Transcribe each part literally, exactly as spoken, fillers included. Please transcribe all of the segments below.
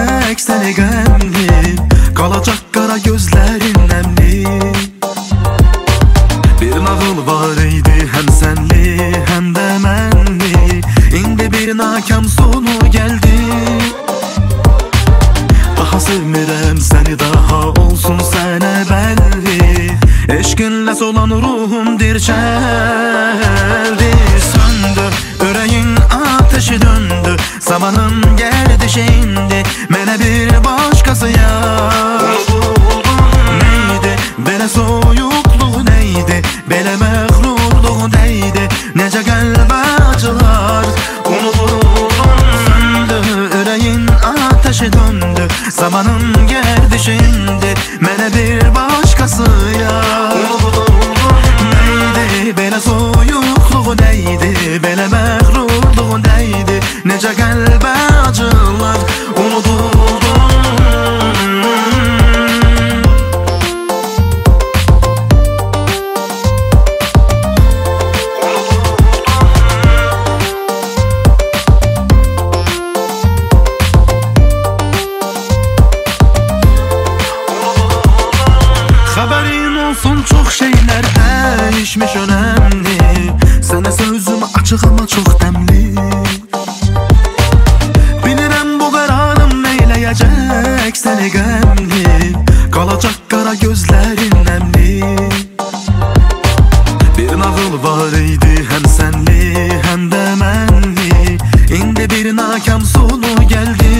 səni qəmli, qalacaq qara gözlərin nəmli. Bir nağıl var idi, həm sənli, həm də mənli. İndi bir nakam sonu gəldi. Daha sevmirəm səni, daha olsun sənə bəlli. Eşqinlə solan ruhum dirçəldi. Söndü, ürəyin ateşi döndü. Zamanın gəldi şeyindi, mənə bir başqası yar. Neydi, belə soyuqluq neydi, belə məğrurluq neydi, necə qəlbə acılar unutuldum. Söndü, ürəyin ateşi döndü. Zamanın gəldi şeyindi, mənə bir başqası yar. Neydi, belə soyuqluq neydi, belə məğrurluq neydi, necə qəlbə acılar unutuldum. Xəbərin olsun, çox şeylər dəyişmiş, önəmli. Sənə sözüm açıq amma çox dəmli. Bilirəm bu qərarım neyləyəcək səni qəmli, qalacaq qara gözlərin nəmli. Bir nağıl var idi, həm sənli, həm də mənli. İndi bir nakam sonu gəldi.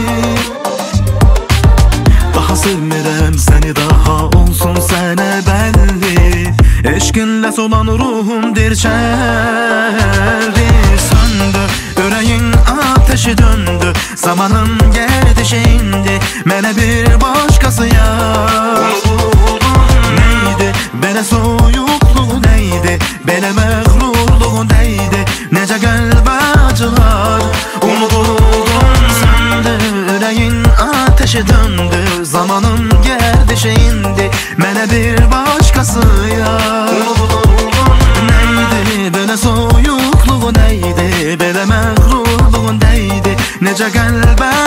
Daha sevmirəm səni, daha olsun sənə bəlli. Eşqinlə solan ruhum dirçəldi. Söndü, ürəyin ateşi döndü. Zamanın gəldi şeyindi, mənə bir başqası yar. Neydi, belə soyuqluq neydi, belə məğrurluq neydi, necə qəlbə acılar unutuldum. Söndü, ürəyin ateşi döndü. Zamanın gəldi şeyindi, mənə bir başqası yar. Neydi, belə soyuqluq neydi, belə məğrurluq neydi, necə qəlbə